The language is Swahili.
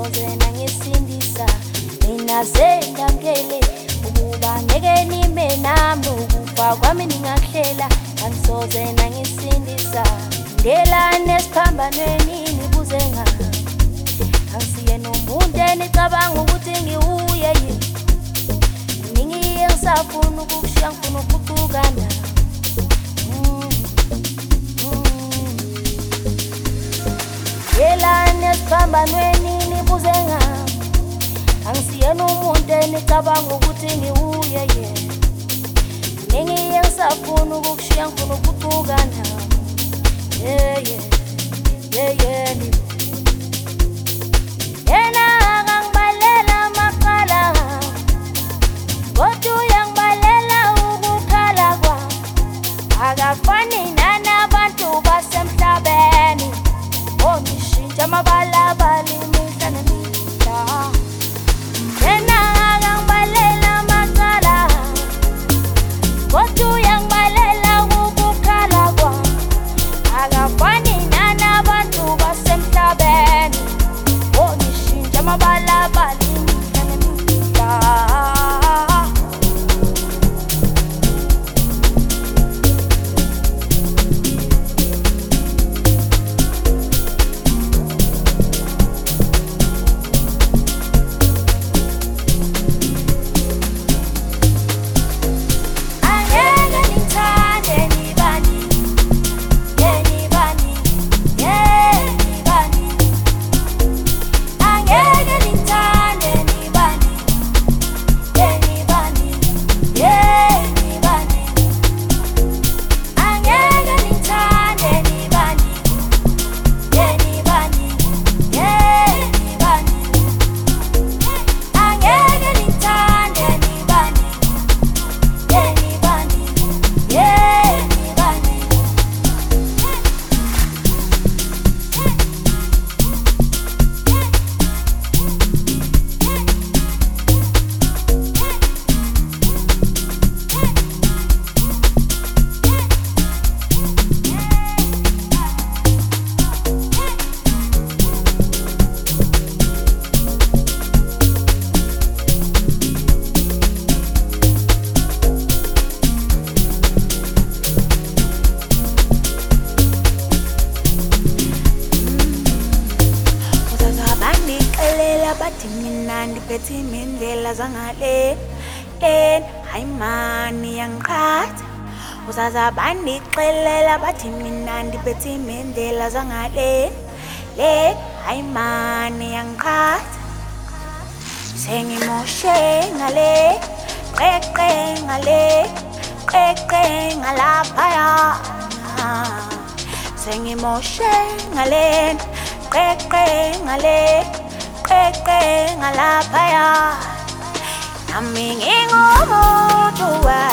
angisoze nangisindisa mina sendamkele ukuba ngeke nime nami ukufa kwami ningahlela angisoze nangisindisa ngelane esiphambanweni nibuze ngami angisiye nomuntu enicabanga ukuthi ngiwuye yini ningiye ngisafuna ukukushiya ngifuna ukuguqukana ngelane esiphambanweni nibuze ngami angisiye nomuntu enicabanga ukuthi ngiwuye yini ningiye ngisafuna ukukushiya ngifuna ukuguqukana yeah yena angangibalela amaqala kodwa uyangibalela ukukhala kwami akafani nanabantu basemhlabeni ongishintsha amabalabala imihla nemihla yena angangibalela amaqala kodwa uyangibalela ukukhala kwami akafani nanabantu basemhlabeni ongishintsha amabalabala imihla nemihla bathi mina ndiphethe imindlela zangale hayi mani yangiqhatha uzaza bandixelela bathi mina ndiphethe imindlela zangale hayi mani yangiqhatha sengimoshe ngale qeqe ngalaphaya sengimoshe ngale qeqe ngalaphaya nami ngingumuntu